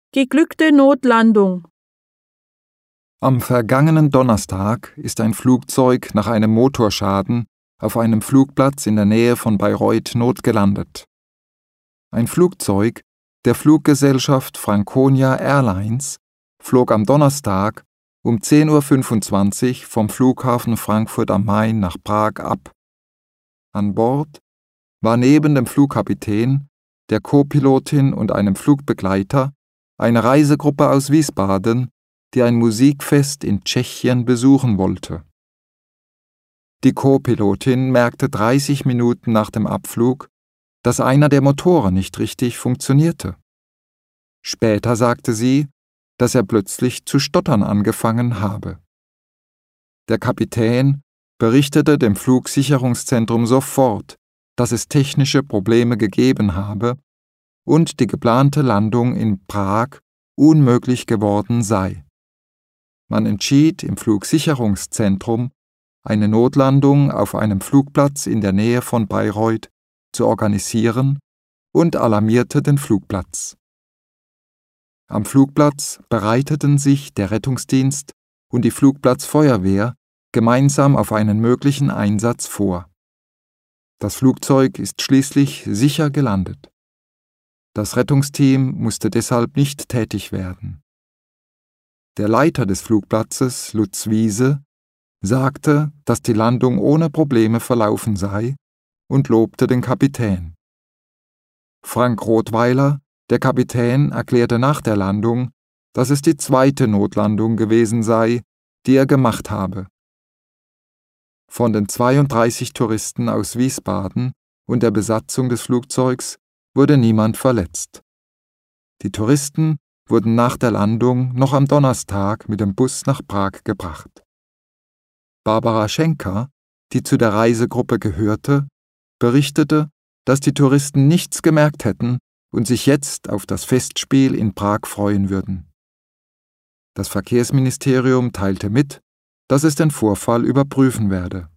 Geglückte Notlandung. Am vergangenen Donnerstag ist ein Flugzeug nach einem Motorschaden auf einem Flugplatz in der Nähe von Bayreuth notgelandet. Ein Flugzeug der Fluggesellschaft Franconia Airlines flog am Donnerstag um 10:25 Uhr vom Flughafen Frankfurt am Main nach Prag ab. An Bord war neben dem Flugkapitän, der Co-Pilotin und einem Flugbegleiter eine Reisegruppe aus Wiesbaden, die ein Musikfest in Tschechien besuchen wollte. Die Co-Pilotin merkte 30 Minuten nach dem Abflug, dass einer der Motoren nicht richtig funktionierte. Später sagte sie, dass er plötzlich zu stottern angefangen habe. Der Kapitän berichtete dem Flugsicherungszentrum sofort, dass es technische Probleme gegeben habe und die geplante Landung in Prag unmöglich geworden sei. Man entschied im Flugsicherungszentrum, eine Notlandung auf einem Flugplatz in der Nähe von Bayreuth zu organisieren und alarmierte den Flugplatz. Am Flugplatz bereiteten sich der Rettungsdienst und die Flugplatzfeuerwehr gemeinsam auf einen möglichen Einsatz vor. Das Flugzeug ist schließlich sicher gelandet. Das Rettungsteam musste deshalb nicht tätig werden. Der Leiter des Flugplatzes, Lutz Wiese, sagte, dass die Landung ohne Probleme verlaufen sei und lobte den Kapitän. Frank Rothweiler, der Kapitän, erklärte nach der Landung, dass es die zweite Notlandung gewesen sei, die er gemacht habe. Von den 32 Touristen aus Wiesbaden und der Besatzung des Flugzeugs wurde niemand verletzt. Die Touristen wurden nach der Landung noch am Donnerstag mit dem Bus nach Prag gebracht. Barbara Schenker, die zu der Reisegruppe gehörte, berichtete, dass die Touristen nichts gemerkt hätten und sich jetzt auf das Festspiel in Prag freuen würden. Das Verkehrsministerium teilte mit, dass es den Vorfall überprüfen werde.